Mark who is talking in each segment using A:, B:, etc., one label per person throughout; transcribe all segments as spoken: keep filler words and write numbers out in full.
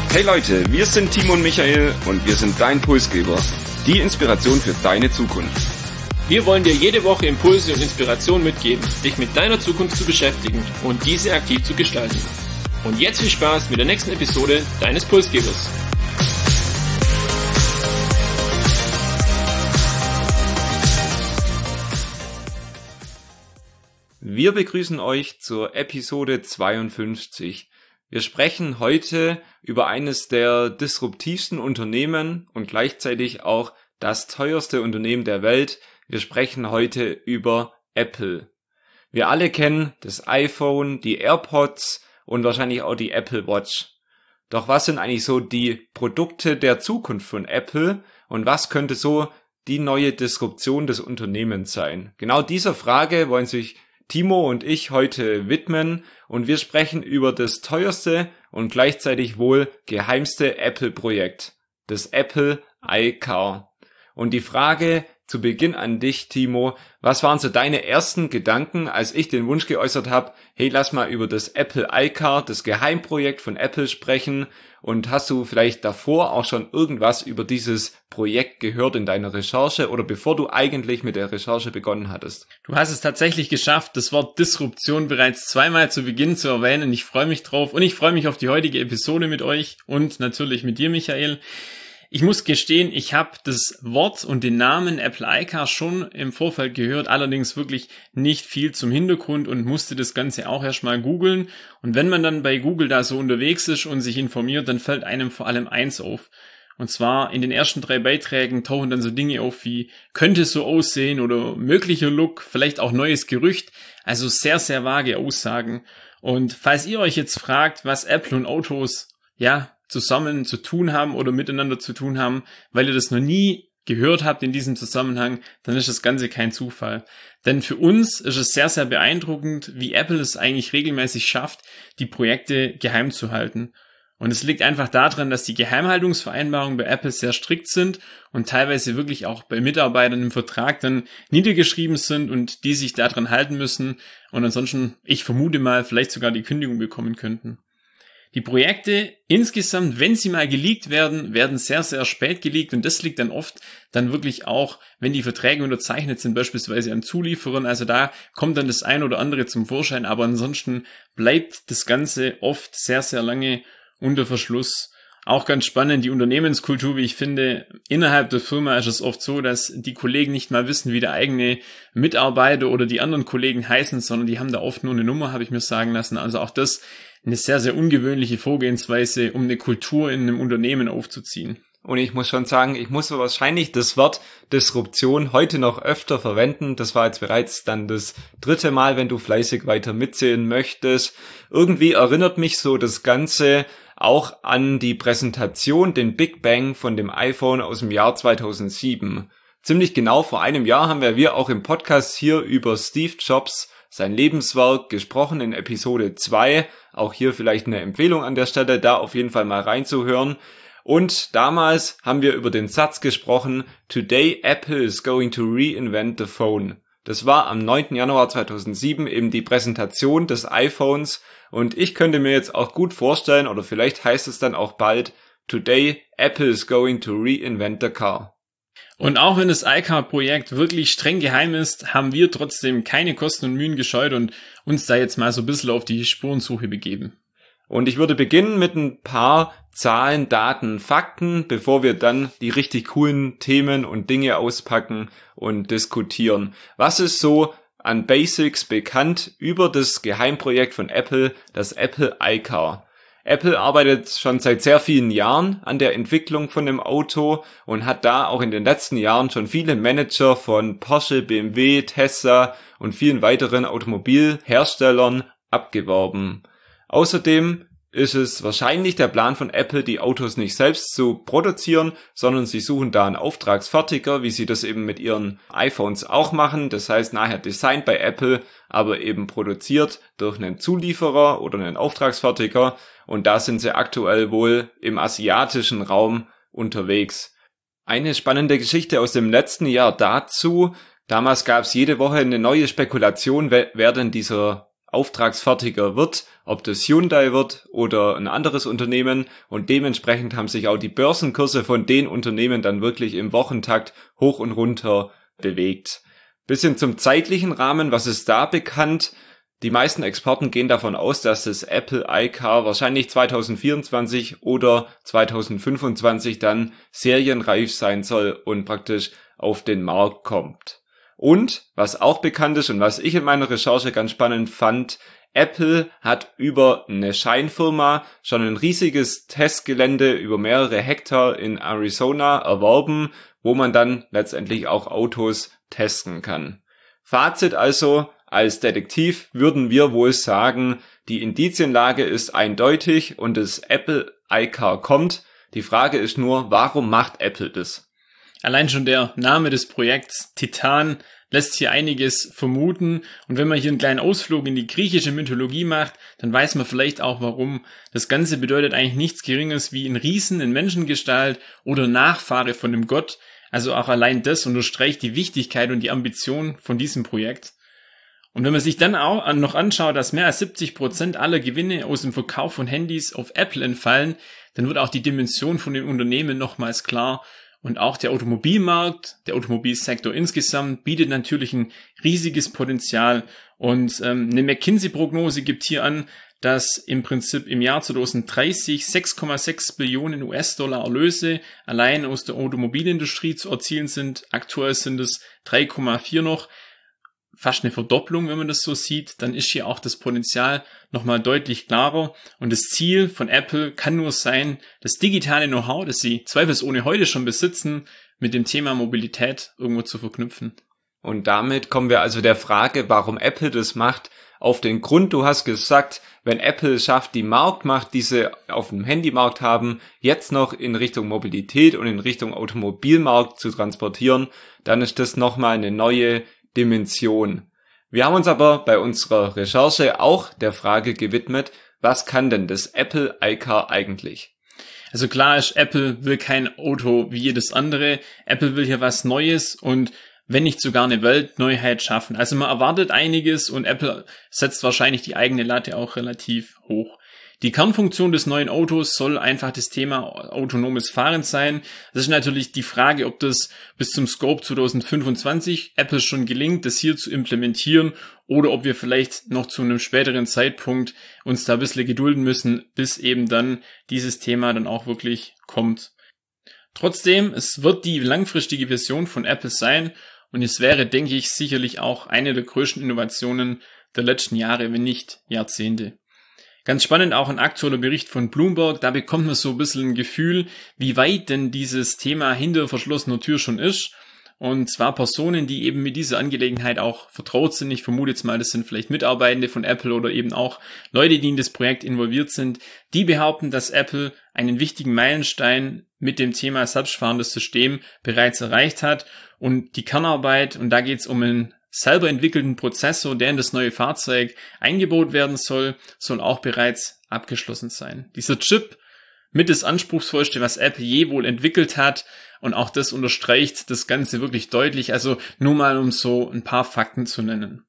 A: Hey Leute, wir sind Timo und Michael und wir sind dein Pulsgeber, die Inspiration für deine Zukunft.
B: Wir wollen dir jede Woche Impulse und Inspiration mitgeben, dich mit deiner Zukunft zu beschäftigen und diese aktiv zu gestalten. Und jetzt viel Spaß mit der nächsten Episode deines Pulsgebers.
A: Wir begrüßen euch zur Episode zweiundfünfzig. Wir sprechen heute über eines der disruptivsten Unternehmen und gleichzeitig auch das teuerste Unternehmen der Welt. Wir sprechen heute über Apple. Wir alle kennen das iPhone, die AirPods und wahrscheinlich auch die Apple Watch. Doch was sind eigentlich so die Produkte der Zukunft von Apple und was könnte so die neue Disruption des Unternehmens sein? Genau dieser Frage wollen sich Timo und ich heute widmen und wir sprechen über das teuerste und gleichzeitig wohl geheimste Apple-Projekt, das Apple iCar. Und die Frage zu Beginn an dich, Timo, was waren so deine ersten Gedanken, als ich den Wunsch geäußert habe, hey, lass mal über das Apple iCar, das Geheimprojekt von Apple sprechen, und hast du vielleicht davor auch schon irgendwas über dieses Projekt gehört in deiner Recherche oder bevor du eigentlich mit der Recherche begonnen hattest?
B: Du hast es tatsächlich geschafft, das Wort Disruption bereits zweimal zu Beginn zu erwähnen. Ich freue mich drauf und ich freue mich auf die heutige Episode mit euch und natürlich mit dir, Michael. Ich muss gestehen, ich habe das Wort und den Namen Apple iCar schon im Vorfeld gehört, allerdings wirklich nicht viel zum Hintergrund und musste das Ganze auch erstmal googeln. Und wenn man dann bei Google da so unterwegs ist und sich informiert, dann fällt einem vor allem eins auf. Und zwar in den ersten drei Beiträgen tauchen dann so Dinge auf wie könnte so aussehen oder möglicher Look, vielleicht auch neues Gerücht. Also sehr, sehr vage Aussagen. Und falls ihr euch jetzt fragt, was Apple und Autos, ja, zusammen zu tun haben oder miteinander zu tun haben, weil ihr das noch nie gehört habt in diesem Zusammenhang, dann ist das Ganze kein Zufall. Denn für uns ist es sehr, sehr beeindruckend, wie Apple es eigentlich regelmäßig schafft, die Projekte geheim zu halten. Und es liegt einfach daran, dass die Geheimhaltungsvereinbarungen bei Apple sehr strikt sind und teilweise wirklich auch bei Mitarbeitern im Vertrag dann niedergeschrieben sind und die sich daran halten müssen und ansonsten, ich vermute mal, vielleicht sogar die Kündigung bekommen könnten. Die Projekte insgesamt, wenn sie mal geleakt werden, werden sehr, sehr spät geleakt und das liegt dann oft dann wirklich auch, wenn die Verträge unterzeichnet sind, beispielsweise an Zulieferern, also da kommt dann das ein oder andere zum Vorschein, aber ansonsten bleibt das Ganze oft sehr, sehr lange unter Verschluss. Auch ganz spannend, die Unternehmenskultur, wie ich finde, innerhalb der Firma ist es oft so, dass die Kollegen nicht mal wissen, wie der eigene Mitarbeiter oder die anderen Kollegen heißen, sondern die haben da oft nur eine Nummer, habe ich mir sagen lassen. Also auch das eine sehr, sehr ungewöhnliche Vorgehensweise, um eine Kultur in einem Unternehmen aufzuziehen.
A: Und ich muss schon sagen, ich muss wahrscheinlich das Wort Disruption heute noch öfter verwenden. Das war jetzt bereits dann das dritte Mal, wenn du fleißig weiter mitzählen möchtest. Irgendwie erinnert mich so das Ganze auch an die Präsentation, den Big Bang von dem iPhone aus dem Jahr zweitausendsieben. Ziemlich genau vor einem Jahr haben wir auch im Podcast hier über Steve Jobs, sein Lebenswerk, gesprochen in Episode zwei. Auch hier vielleicht eine Empfehlung an der Stelle, da auf jeden Fall mal reinzuhören. Und damals haben wir über den Satz gesprochen, Today Apple is going to reinvent the phone. Das war am neunten Januar zweitausendsieben eben die Präsentation des iPhones und ich könnte mir jetzt auch gut vorstellen, oder vielleicht heißt es dann auch bald, Today Apple is going to reinvent the car.
B: Und auch wenn das iCar-Projekt wirklich streng geheim ist, haben wir trotzdem keine Kosten und Mühen gescheut und uns da jetzt mal so ein bisschen auf die Spurensuche begeben.
A: Und ich würde beginnen mit ein paar Zahlen, Daten, Fakten, bevor wir dann die richtig coolen Themen und Dinge auspacken und diskutieren. Was ist so an Basics bekannt über das Geheimprojekt von Apple, das Apple iCar? Apple arbeitet schon seit sehr vielen Jahren an der Entwicklung von dem Auto und hat da auch in den letzten Jahren schon viele Manager von Porsche, B M W, Tesla und vielen weiteren Automobilherstellern abgeworben. Außerdem ist es wahrscheinlich der Plan von Apple, die Autos nicht selbst zu produzieren, sondern sie suchen da einen Auftragsfertiger, wie sie das eben mit ihren iPhones auch machen. Das heißt, nachher designt bei Apple, aber eben produziert durch einen Zulieferer oder einen Auftragsfertiger. Und da sind sie aktuell wohl im asiatischen Raum unterwegs. Eine spannende Geschichte aus dem letzten Jahr dazu. Damals gab es jede Woche eine neue Spekulation, wer, wer denn dieser Auftragsfertiger wird, ob das Hyundai wird oder ein anderes Unternehmen, und dementsprechend haben sich auch die Börsenkurse von den Unternehmen dann wirklich im Wochentakt hoch und runter bewegt. Bisschen zum zeitlichen Rahmen, was ist da bekannt? Die meisten Experten gehen davon aus, dass das Apple iCar wahrscheinlich zwanzig vierundzwanzig oder zwanzig fünfundzwanzig dann serienreif sein soll und praktisch auf den Markt kommt. Und was auch bekannt ist und was ich in meiner Recherche ganz spannend fand, Apple hat über eine Scheinfirma schon ein riesiges Testgelände über mehrere Hektar in Arizona erworben, wo man dann letztendlich auch Autos testen kann. Fazit also, als Detektiv würden wir wohl sagen, die Indizienlage ist eindeutig und das Apple iCar kommt. Die Frage ist nur, warum macht Apple das?
B: Allein schon der Name des Projekts, Titan, lässt hier einiges vermuten. Und wenn man hier einen kleinen Ausflug in die griechische Mythologie macht, dann weiß man vielleicht auch warum. Das Ganze bedeutet eigentlich nichts Geringeres wie ein Riesen in Menschengestalt oder Nachfahre von dem Gott. Also auch allein das unterstreicht die Wichtigkeit und die Ambition von diesem Projekt. Und wenn man sich dann auch noch anschaut, dass mehr als siebzig Prozent aller Gewinne aus dem Verkauf von Handys auf Apple entfallen, dann wird auch die Dimension von dem Unternehmen nochmals klar. Und auch der Automobilmarkt, der Automobilsektor insgesamt bietet natürlich ein riesiges Potenzial. Und ähm, eine McKinsey-Prognose gibt hier an, dass im Prinzip im Jahr zwanzig dreißig sechs Komma sechs Billionen U S-Dollar Erlöse allein aus der Automobilindustrie zu erzielen sind. Aktuell sind es drei Komma vier noch. Fast eine Verdopplung, wenn man das so sieht. Dann ist hier auch das Potenzial nochmal deutlich klarer. Und das Ziel von Apple kann nur sein, das digitale Know-how, das sie zweifelsohne heute schon besitzen, mit dem Thema Mobilität irgendwo zu verknüpfen.
A: Und damit kommen wir also der Frage, warum Apple das macht, auf den Grund. Du hast gesagt, wenn Apple es schafft, die Marktmacht, die sie auf dem Handymarkt haben, jetzt noch in Richtung Mobilität und in Richtung Automobilmarkt zu transportieren, dann ist das nochmal eine neue Dimension. Wir haben uns aber bei unserer Recherche auch der Frage gewidmet, was kann denn das Apple iCar eigentlich?
B: Also klar ist, Apple will kein Auto wie jedes andere. Apple will hier was Neues und wenn nicht sogar eine Weltneuheit schaffen. Also man erwartet einiges und Apple setzt wahrscheinlich die eigene Latte auch relativ hoch. Die Kernfunktion des neuen Autos soll einfach das Thema autonomes Fahren sein. Das ist natürlich die Frage, ob das bis zum Scope zwanzig fünfundzwanzig Apple schon gelingt, das hier zu implementieren, oder ob wir vielleicht noch zu einem späteren Zeitpunkt uns da ein bisschen gedulden müssen, bis eben dann dieses Thema dann auch wirklich kommt. Trotzdem, es wird die langfristige Vision von Apple sein und es wäre, denke ich, sicherlich auch eine der größten Innovationen der letzten Jahre, wenn nicht Jahrzehnte. Ganz spannend auch ein aktueller Bericht von Bloomberg, da bekommt man so ein bisschen ein Gefühl, wie weit denn dieses Thema hinter verschlossener Tür schon ist. Und zwar Personen, die eben mit dieser Angelegenheit auch vertraut sind. Ich vermute jetzt mal, das sind vielleicht Mitarbeitende von Apple oder eben auch Leute, die in das Projekt involviert sind. Die behaupten, dass Apple einen wichtigen Meilenstein mit dem Thema selbstfahrendes System bereits erreicht hat. Und die Kernarbeit, und da geht es um einen selber entwickelten Prozessor, der in das neue Fahrzeug eingebaut werden soll, soll auch bereits abgeschlossen sein. Dieser Chip mit das Anspruchsvollste, was Apple je wohl entwickelt hat, und auch das unterstreicht das Ganze wirklich deutlich, also nur mal um so ein paar Fakten zu nennen.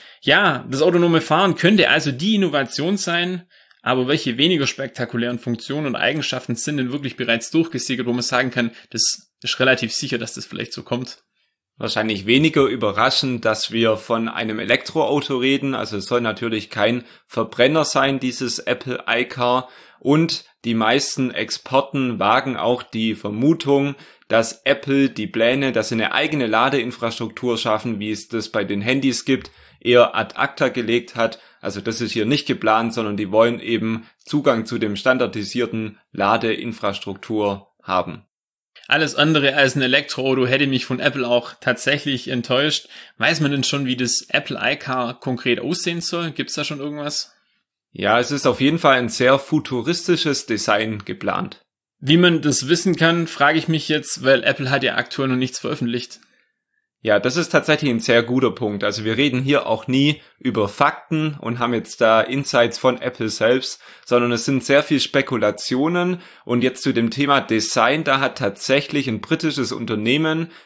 B: Ja, das autonome Fahren könnte also die Innovation sein, aber welche weniger spektakulären Funktionen und Eigenschaften sind denn wirklich bereits durchgesickert, wo man sagen kann, das ist relativ sicher, dass das vielleicht so kommt?
A: Wahrscheinlich weniger überraschend, dass wir von einem Elektroauto reden. Also es soll natürlich kein Verbrenner sein, dieses Apple iCar. Und die meisten Experten wagen auch die Vermutung, dass Apple die Pläne, dass sie eine eigene Ladeinfrastruktur schaffen, wie es das bei den Handys gibt, eher ad acta gelegt hat. Also das ist hier nicht geplant, sondern die wollen eben Zugang zu dem standardisierten Ladeinfrastruktur haben.
B: Alles andere als ein Elektroauto hätte mich von Apple auch tatsächlich enttäuscht. Weiß man denn schon, wie das Apple iCar konkret aussehen soll? Gibt's da schon irgendwas?
A: Ja, es ist auf jeden Fall ein sehr futuristisches Design geplant.
B: Wie man das wissen kann, frage ich mich jetzt, weil Apple hat ja aktuell noch nichts veröffentlicht.
A: Ja, das ist tatsächlich ein sehr guter Punkt. Also wir reden hier auch nie über Fakten und haben jetzt da Insights von Apple selbst, sondern es sind sehr viel Spekulationen. Und jetzt zu dem Thema Design, da hat tatsächlich ein britisches Unternehmen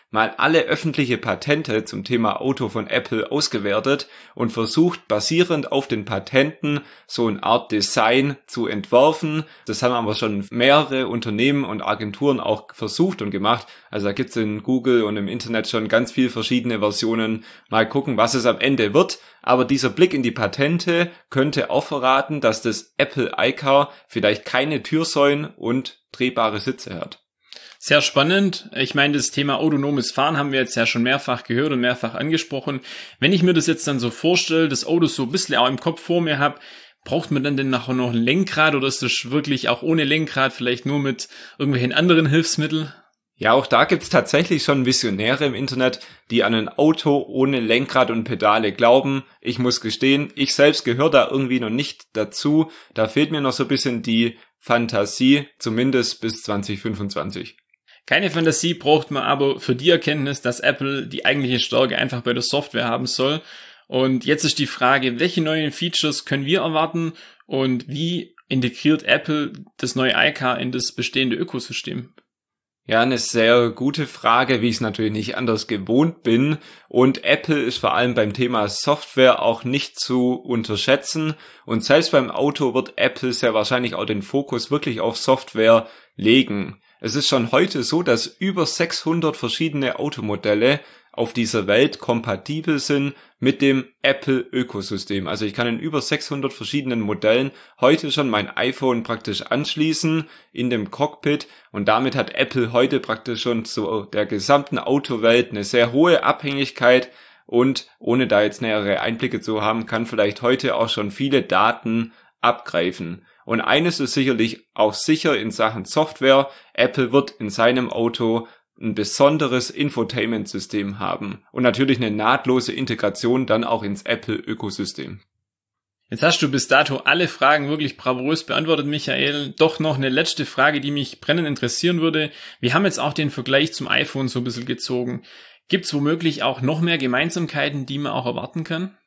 A: mal alle öffentliche Patente zum Thema Auto von Apple ausgewertet und versucht, basierend auf den Patenten so eine Art Design zu entwerfen. Das haben aber schon mehrere Unternehmen und Agenturen auch versucht und gemacht. Also da gibt es in Google und im Internet schon ganz viele verschiedene Versionen. Mal gucken, was es am Ende wird. Aber dieser Blick in die Patente könnte auch verraten, dass das Apple iCar vielleicht keine Türsäulen und drehbare Sitze hat.
B: Sehr spannend. Ich meine, das Thema autonomes Fahren haben wir jetzt ja schon mehrfach gehört und mehrfach angesprochen. Wenn ich mir das jetzt dann so vorstelle, das Auto so ein bisschen auch im Kopf vor mir habe, braucht man dann denn nachher noch ein Lenkrad oder ist das wirklich auch ohne Lenkrad, vielleicht nur mit irgendwelchen anderen Hilfsmitteln?
A: Ja, auch da gibt's tatsächlich schon Visionäre im Internet, die an ein Auto ohne Lenkrad und Pedale glauben. Ich muss gestehen, ich selbst gehöre da irgendwie noch nicht dazu. Da fehlt mir noch so ein bisschen die Fantasie, zumindest bis zwanzig fünfundzwanzig.
B: Keine Fantasie braucht man aber für die Erkenntnis, dass Apple die eigentliche Stärke einfach bei der Software haben soll. Und jetzt ist die Frage, welche neuen Features können wir erwarten und wie integriert Apple das neue iCar in das bestehende Ökosystem?
A: Ja, eine sehr gute Frage, wie ich es natürlich nicht anders gewohnt bin. Und Apple ist vor allem beim Thema Software auch nicht zu unterschätzen. Und selbst beim Auto wird Apple sehr wahrscheinlich auch den Fokus wirklich auf Software legen. Es ist schon heute so, dass über sechshundert verschiedene Automodelle auf dieser Welt kompatibel sind mit dem Apple-Ökosystem. Also ich kann in über sechshundert verschiedenen Modellen heute schon mein iPhone praktisch anschließen in dem Cockpit und damit hat Apple heute praktisch schon zu der gesamten Autowelt eine sehr hohe Abhängigkeit und ohne da jetzt nähere Einblicke zu haben, kann vielleicht heute auch schon viele Daten abgreifen. Und eines ist sicherlich auch sicher in Sachen Software, Apple wird in seinem Auto ein besonderes Infotainment-System haben und natürlich eine nahtlose Integration dann auch ins Apple-Ökosystem.
B: Jetzt hast du bis dato alle Fragen wirklich bravourös beantwortet, Michael. Doch noch eine letzte Frage, die mich brennend interessieren würde. Wir haben jetzt auch den Vergleich zum iPhone so ein bisschen gezogen. Gibt es womöglich auch noch mehr Gemeinsamkeiten, die man auch erwarten kann?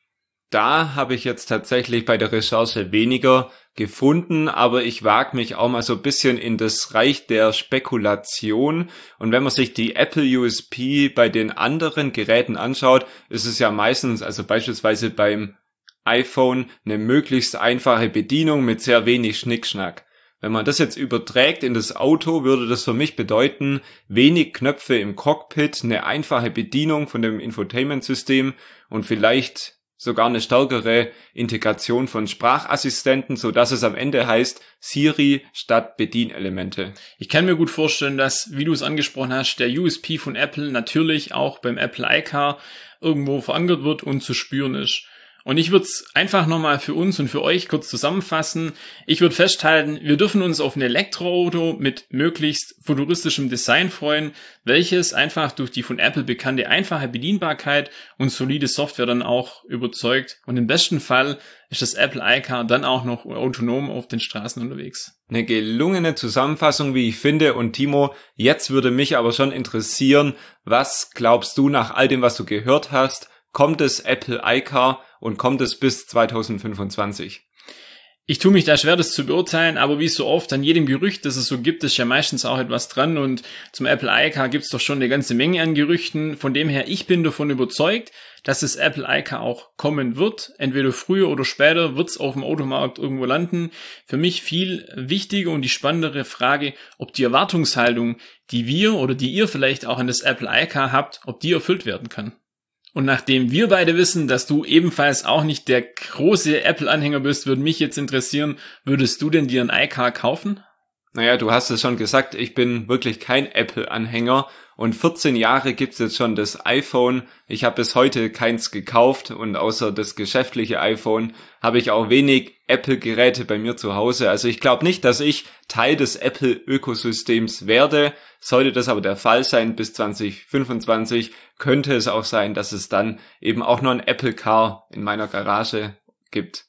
A: Da habe ich jetzt tatsächlich bei der Recherche weniger gefunden, aber ich wage mich auch mal so ein bisschen in das Reich der Spekulation. Und wenn man sich die Apple U S P bei den anderen Geräten anschaut, ist es ja meistens, also beispielsweise beim iPhone, eine möglichst einfache Bedienung mit sehr wenig Schnickschnack. Wenn man das jetzt überträgt in das Auto, würde das für mich bedeuten, wenig Knöpfe im Cockpit, eine einfache Bedienung von dem Infotainment-System und vielleicht sogar eine stärkere Integration von Sprachassistenten, so dass es am Ende heißt Siri statt Bedienelemente.
B: Ich kann mir gut vorstellen, dass, wie du es angesprochen hast, der U S P von Apple natürlich auch beim Apple iCar irgendwo verankert wird und zu spüren ist. Und ich würde es einfach nochmal für uns und für euch kurz zusammenfassen. Ich würde festhalten, wir dürfen uns auf ein Elektroauto mit möglichst futuristischem Design freuen, welches einfach durch die von Apple bekannte einfache Bedienbarkeit und solide Software dann auch überzeugt. Und im besten Fall ist das Apple iCar dann auch noch autonom auf den Straßen unterwegs.
A: Eine gelungene Zusammenfassung, wie ich finde. Und Timo, jetzt würde mich aber schon interessieren, was glaubst du nach all dem, was du gehört hast? Kommt das Apple iCar und kommt es bis zwanzig fünfundzwanzig?
B: Ich tue mich da schwer, das zu beurteilen, aber wie so oft an jedem Gerücht, das es so gibt, ist ja meistens auch etwas dran und zum Apple iCar gibt es doch schon eine ganze Menge an Gerüchten. Von dem her, ich bin davon überzeugt, dass das Apple iCar auch kommen wird. Entweder früher oder später wird es auf dem Automarkt irgendwo landen. Für mich viel wichtiger und die spannendere Frage, ob die Erwartungshaltung, die wir oder die ihr vielleicht auch an das Apple iCar habt, ob die erfüllt werden kann. Und nachdem wir beide wissen, dass du ebenfalls auch nicht der große Apple-Anhänger bist, würde mich jetzt interessieren, würdest du denn dir ein iCar kaufen?
A: Naja, du hast es schon gesagt, ich bin wirklich kein Apple-Anhänger und vierzehn Jahre gibt's jetzt schon das iPhone. Ich habe bis heute keins gekauft und außer das geschäftliche iPhone habe ich auch wenig Apple-Geräte bei mir zu Hause. Also ich glaube nicht, dass ich Teil des Apple-Ökosystems werde. Sollte das aber der Fall sein, bis zwanzig fünfundzwanzig könnte es auch sein, dass es dann eben auch noch ein Apple Car in meiner Garage gibt.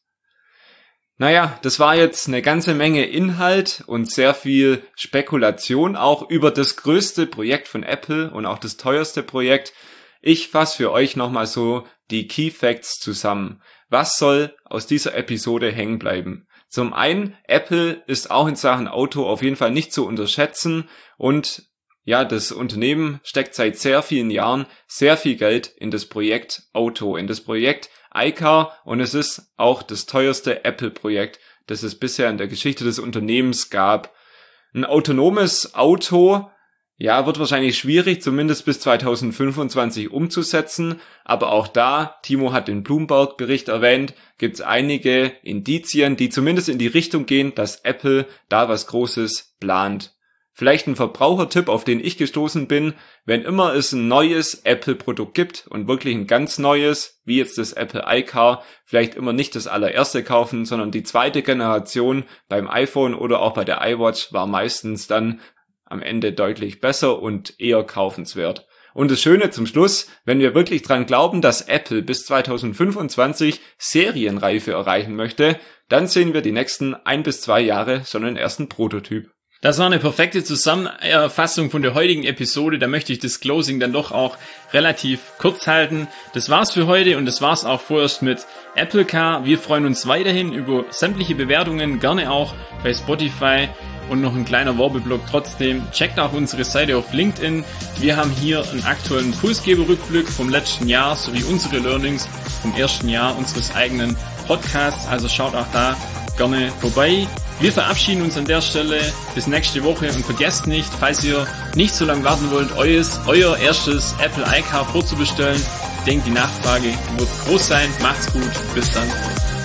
A: Naja, das war jetzt eine ganze Menge Inhalt und sehr viel Spekulation auch über das größte Projekt von Apple und auch das teuerste Projekt. Ich fasse für euch nochmal so die Key Facts zusammen. Was soll aus dieser Episode hängen bleiben? Zum einen, Apple ist auch in Sachen Auto auf jeden Fall nicht zu unterschätzen und Ja, das Unternehmen steckt seit sehr vielen Jahren sehr viel Geld in das Projekt Auto, in das Projekt iCar, und es ist auch das teuerste Apple-Projekt, das es bisher in der Geschichte des Unternehmens gab. Ein autonomes Auto, ja, wird wahrscheinlich schwierig, zumindest bis zweitausendfünfundzwanzig umzusetzen, aber auch da, Timo hat den Bloomberg-Bericht erwähnt, gibt es einige Indizien, die zumindest in die Richtung gehen, dass Apple da was Großes plant. Vielleicht ein Verbrauchertipp, auf den ich gestoßen bin: Wenn immer es ein neues Apple-Produkt gibt und wirklich ein ganz neues, wie jetzt das Apple iCar, vielleicht immer nicht das allererste kaufen, sondern die zweite Generation beim iPhone oder auch bei der iWatch war meistens dann am Ende deutlich besser und eher kaufenswert. Und das Schöne zum Schluss: Wenn wir wirklich dran glauben, dass Apple bis zweitausendfünfundzwanzig Serienreife erreichen möchte, dann sehen wir die nächsten ein bis zwei Jahre schon den ersten Prototyp.
B: Das war eine perfekte Zusammenfassung von der heutigen Episode. Da möchte ich das Closing dann doch auch relativ kurz halten. Das war's für heute und das war's auch vorerst mit Apple Car. Wir freuen uns weiterhin über sämtliche Bewertungen, gerne auch bei Spotify. Und noch ein kleiner Werbeblock trotzdem: Checkt auch unsere Seite auf LinkedIn. Wir haben hier einen aktuellen Pulsgeber-Rückblick vom letzten Jahr sowie unsere Learnings vom ersten Jahr unseres eigenen Podcasts. Also schaut auch da gerne vorbei. Wir verabschieden uns an der Stelle bis nächste Woche und vergesst nicht, falls ihr nicht so lange warten wollt, euer, euer erstes Apple iCar vorzubestellen. Ich denke, die Nachfrage wird groß sein. Macht's gut. Bis dann.